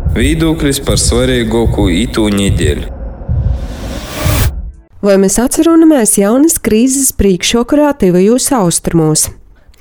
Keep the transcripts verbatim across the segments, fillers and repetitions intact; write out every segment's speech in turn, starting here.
Viedoklis par svarīgāko itū nedēļu. Vai mēs atceramies jaunas krīzes priekšrokurā tuvajos austrumos?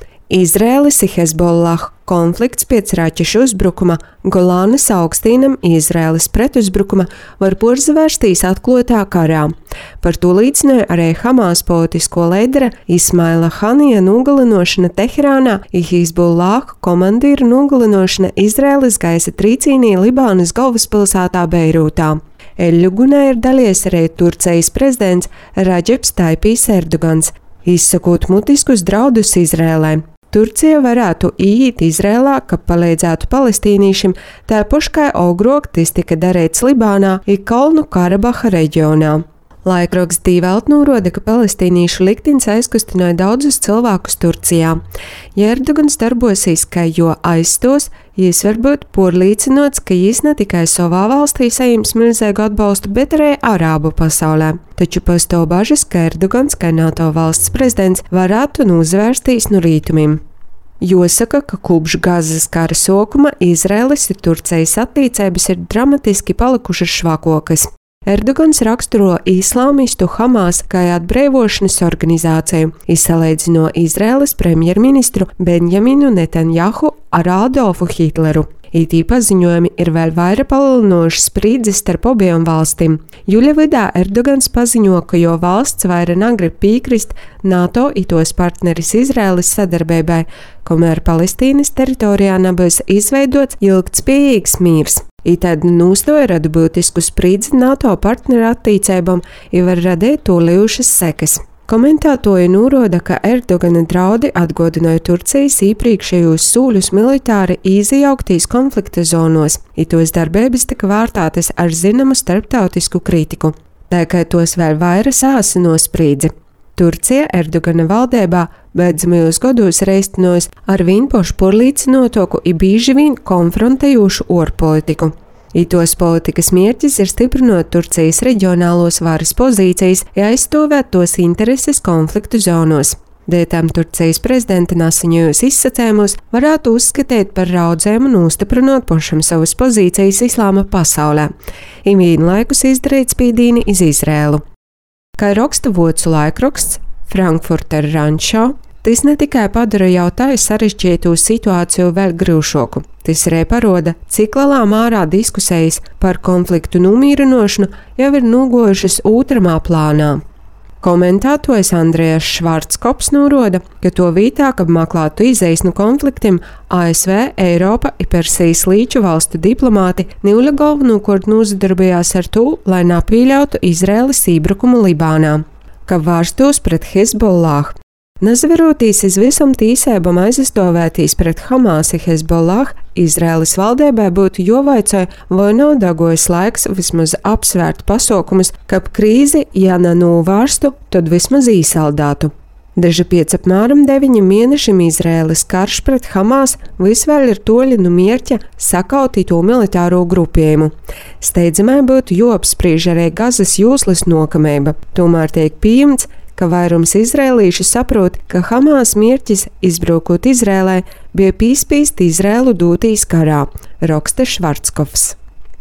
Izraēlis un Hezbollah konflikts pēc raķešu uzbrukuma Golānas augstīnam Izraēlis pretuzbrukuma var porzavērsties atklātā karā. Par to liecināja arī Hamas politisko līdera Ismaila Hanija nogalinošana Teherānā un Hezbollah komandīra nogalinošana Izraēlis gaisa trīcīnī Libānas galvaspilsētā Beirūtā. Eļļugunā ir dalies arī Turcijas prezidents Radžeps Taipijs Erdogans, izsakot mutiskus draudus Izraēlai. Turcija varētu iet Izrēlā, ka palīdzētu palestīniešiem, tāpat kā agrāk tas tika darīts Libānā un Kalnu Karabaha reģionā. Laikraksts Die Welt norāda, ka palestīniešu liktenis aizkustināja daudzus cilvēkus Turcijā. Ja Erdogans darbosies, ka jo aizstos, jis var būt porlīcinots, ka jis ne tikai savā valstī saņems milzīgu atbalstu, bet arī arābu pasaulē. Taču pastāv bažas, ka Erdogans, kā NATO valsts prezidents, varētu uzvērsties no rītumiem. Jāsaka, ka kopš Gazas kara sākuma Izraēlis un Turcijas attiecības ir dramatiski palikušas švakokas. Erdogans raksturo islāmistu Hamas kā atbrīvošanas organizāciju, izsalīdzino Izraēlas premjerministru Benjaminu Netanjahu ar Adolfu Hitleru. Itī paziņojumi ir vēl vairāk palielinoši spriedzes starp abiem valstīm. Jūļa vidā Erdogans paziņo, ka jo valsts vairāk negrib piekrist NATO un tos partneris Izraēlas sadarbībai, kamēr Palestīnas teritorijā nebūs izveidots ilgtspējīgs miers. Itad nostāja rada būtisku spriedzi NATO partneru attiecībām un var radīt tūlījušas sekas. Komentētāji norāda, ka Erdogana draudi atgādināja Turcijas iepriekšējos soļus militāri iejaukties konflikta zonos, un tos darbības tika vērtētas ar zināmu starptautisku kritiku. Tā kā tos vēl vairāk sāsino spriedzi. Turcija Erdogana valdībā beidzamajos gados reizinojas ar vien pašu porlīcinotoku un bieži vien konfrontējošu ārpolitiku. Itos politikas mērķis ir stiprinot Turcijas reģionālos varas pozīcijas, ja aizstāvēt tos intereses konfliktu zonos. Dētām Turcijas prezidenta nesaņojos izsacējumus varētu uzskatīt par raudzējumu nostiprinot pašam savas pozīcijas islāma pasaulē, un vienlaikus izdarīt spiedienu iz Izrēlu. Kā raksta vācu laikraksts Frankfurter Rundschau, tas ne tikai padara jau tā sarežģītu situāciju vēl grūšāku, tas arī paroda, cik lielā mērā diskusijas par konfliktu nomierinošanu jau ir nogojušas otramā plānā. Komentētājs Andrejas Švarckops norāda, ka to vietā, kad meklētu izejas no konfliktiem, A S V, Eiropa un Persijas līča valstu diplomāti Nīļa galvenokārt nozadarbojās ar to, lai nepieļautu Izraēlas iebrukumu Libānā, ka vērstos pret Hezbollah. Nazaveroties iz visam tīsēbam aizstāvētīs pret Hamas un Hezbollah, Izraēlas valdībai būtu jāvaicā, vai nav dagojis laiks vismaz apsvērt pasaukumus, kap krīzi, ja nenovērstu, tad vismaz īsaldātu. Daži pēc apmēram deviņiem mēnešiem Izraēlas karš pret Hamas visvēl ir toļi no mērķa sakaut to militāro grupējumu. Steidzamai būtu jāapspriež arī Gazas jūslas nokamība, tomēr tiek pieņemts, ka vairums izrēlīšu saprot, ka Hamas mērķis izbrukot Izrēlē bija pīspīst Izrēlu dūtīs karā, raksta Švarckovs.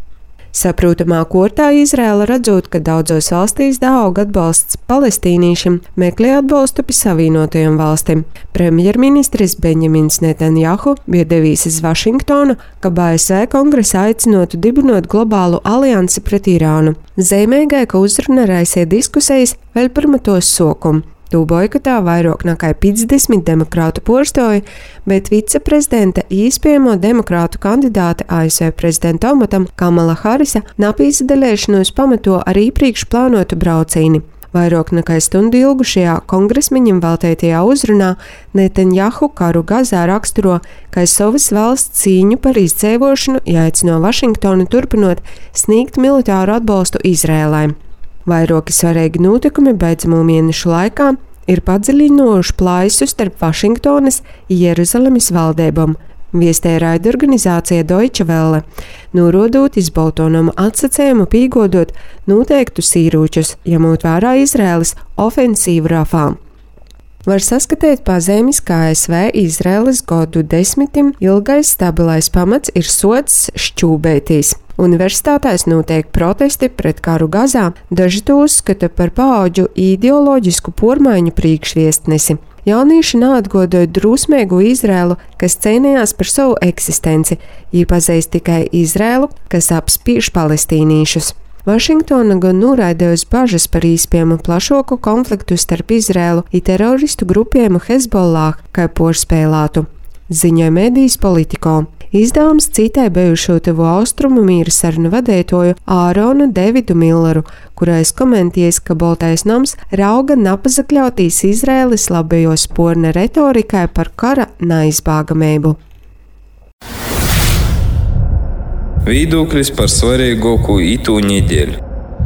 Saprotamā kārtā Izrēla redzot, ka daudzos valstīs aug atbalsts palestīniešiem, meklē atbalstu pie Savienotajām valstīm. Premjerministrs Benjamins Netanjahu bija devies uz Vašingtonu, ka A S V kongresa aicinotu dibinot globālu aliansi pret Irānu. Zīmīgai, ka uzruna raisīja diskusijas vēl pirms tos sokumu. To boikotā vairāk nekā piecdesmit demokrātu porstoja, bet viceprezidenta iespējamo demokrātu kandidāte A S V prezidenta amatam Kamala Harisa napīsadalēšanos pamato ar iepriekš plānotu braucieni. Vairāk nekā stundu ilgušajā kongresmeņiem veltītajā uzrunā Netanjahu karu Gazā raksturo, ka savas valsts cīņu par izdzīvošanu jāicino Vašingtonu turpinot sniegt militāru atbalstu Izrēlai. Vairāki svarīgi notikumi beidzamo mēnešu laikā ir padziļinojuši plaisu starp Vašingtonas un Jeruzalemes valdībām, viestēja raidorganizācija Deutsche Welle, norādot iz Boltonumu atsacējumu pīgodot noteiktus ieročus, ņemot vērā Izraēlas ofensīvu Rafā. var saskatīt pazīmes, ka A S V Izraēlas godu desmitim ilgais stabilais pamats ir sods šķūbētīs. Universitātēs notiek protesti pret karu Gazā, daži to uzskata par paauģu ideoloģisku pormaiņu priekšviestnesi. Jaunieši neatgodoja drusmīgu Izraēlu, kas cīnījās par savu eksistenci, īpazīst tikai Izraēlu, kas apspiež palestīniešus. Vašingtona gan noraidījusi bažas par iespējamu plašāku konfliktu starp Izraēlu un teroristu grupējumu Hezbollah, kā porspēlātu, ziņoja medijas Politico. Izdevums citai bijušo tuvu austrumu mīra sarunu vadītāju Āronu Davidu Milleru, kurais komentējis, ka Baltais nams rauga napazakļautīs Izraēlas labējos porna retorikai par kara neizbēgamību. Viedoklis par svarīgāko itū nedēļu.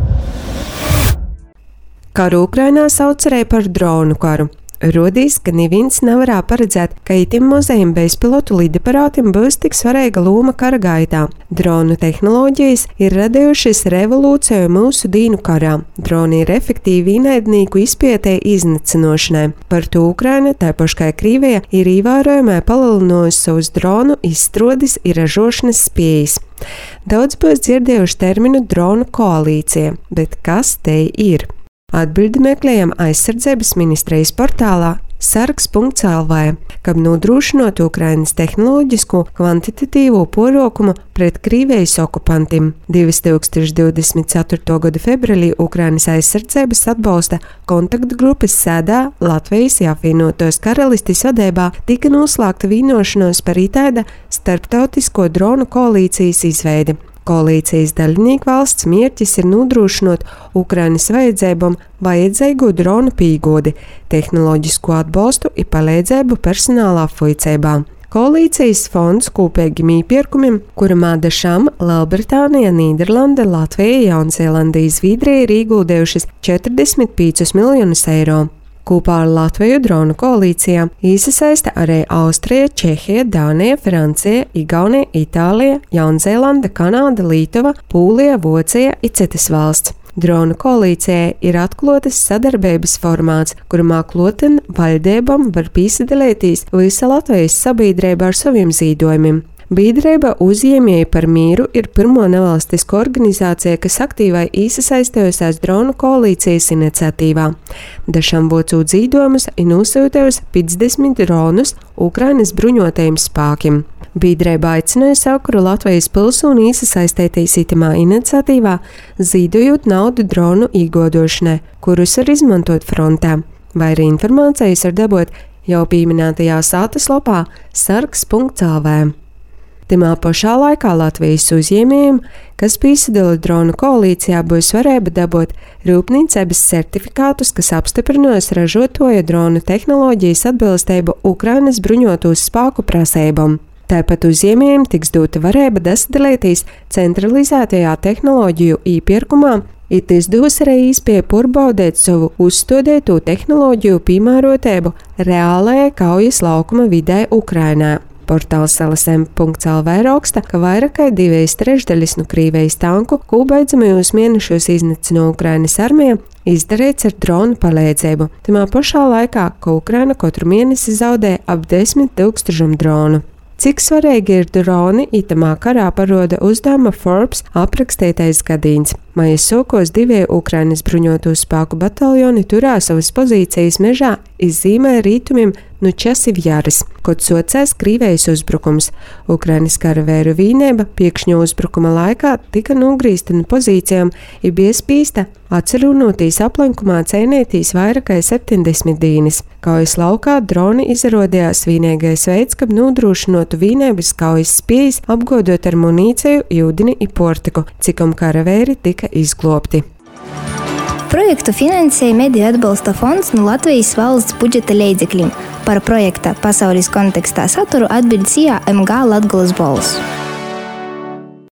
Karu Ukrainā sauc arī par dronu karu. Rodīs, ka neviens nevarā paredzēt, ka itim mazajiem bezpilotu lidaparātiem būs tik svarīga loma kara gaitā. Dronu tehnoloģijas ir radījušas revolūciju mūsu dīnu karā. Droni ir efektīvi ienaidnieku izpētē iznīcinošanai. Par to Ukraina, tāpat kā Krievija, ir ievērojami palielinājusi savus dronu izstrādes un ražošanas spējas. Daudz būs dzirdējuši terminu dronu koalīcija, bet kas te ir? Atbildi meklējam aizsardzības ministrijas portālā sargs punkts el vē, kad nodrošinot Ukrainas tehnoloģisko kvantitatīvo porokumu pret Krievijas okupantiem. divas tūkstoši divdesmit ceturto gada februārī Ukrainas aizsardzības atbalsta kontaktgrupas sēdā Latvijas apvienotos karalistes vadībā tika noslēgta vienošanos par itāda starptautisko dronu koalīcijas izveidi. Koalīcijas dalībnieku valsts mērķis ir nodrošinot Ukrainas vajadzībām vajadzīgo dronu pīgodi, tehnoloģisko atbalstu un palīdzību personāla apvoicībā. Koalīcijas fonds kopīgiem iepirkumiem, kura mādašām Lielbritānija, Nīderlande, Latvija, Jaunzēlande un Zviedrija ir ieguldījušas četrdesmit piecus miljonus eiro. Kopā ar Latviju dronu koalīcijām iesaista arī Austrija, Čehija, Dānija, Francija, Igaunija, Itālija, Jaunzēlande, Kanāda, Lietuva, Pūlija, Vācija un citas valsts. Dronu koalīcijai ir atklātas sadarbības formāts, kurā kloten valdībām var piesaistīties visa Latvijas sabiedrība ar saviem ziedojumiem. Biedrība Uzņēmēji par mīru ir pirmo nevalstisko organizācija, kas aktīvai iesaistījusies dronu koalīcijas iniciatīvā. Dažām būtu dzīdojumus un nosūtījusi piecdesmit dronus Ukrainas bruņotajiem spēkiem. Biedrība aicināja savu Latvijas pilsoni iesaistīties itamā iniciatīvā, zīdojot naudu dronu iegodošanai, kurus var izmantot frontē. Vai arī informācijas var dabūt jau pieminētajā sātas lapā sargs punkts el vē. Timā pašā laikā Latvijas uzņēmējiem, kas piesaistīja dronu koalīcijā, būs varēja dabūt rūpniecības certifikātus, kas apstiprinājusi ražotāja dronu tehnoloģijas atbilstību Ukrainas bruņoto spēku prasībām. Tāpat uzņēmējiem tiks dota varēja dasadalīties centralizētajā tehnoloģiju iepirkumā, it izdos arī iespēju pārbaudīt savu uzstādīto tehnoloģiju piemērotību reālajai kaujas laukuma vidē Ukrainā. Portāls el es em punkts el vē raksta, ka vairāk kā divas trešdaļas no Krievijas tanku, ko beidzamajos mēnešos iznīcina Ukrainas armija, izdarīts ar dronu palīdzību. Timā pašā laikā, ka Ukraina katru mēnesi zaudē ap desmit tūkstošiem dronu. Cik svarīgi ir droni, itamā karā paroda uzdevuma Forbes aprakstītais gadījums. Maija sākos divi Ukrainas bruņoto spēku bataljoni turā savas pozīcijas mežā izzīmē rītumiem no Časivjaras, kad socēs Krievijas uzbrukums. Ukrainas karavēru vienība pēkšņa uzbrukuma laikā tika nogrīzta no pozīcijām un bija spīsta atceļoties aplenkumā cīnīties vairāk kā septiņdesmit dienas. Kaujas laukā droni izrādījās vienīgais veids, kā nodrošinotu vienības kaujas spējas, apgodot ar munīciju, ūdeni un portiku, cikom karavēri tika izglābti. Projektu finansēja Mediju atbalsta fonds no Latvijas valsts budžeta līdzekļiem. Par projekta pasaules kontekstā saturu atbild C A M G Latgolas balss.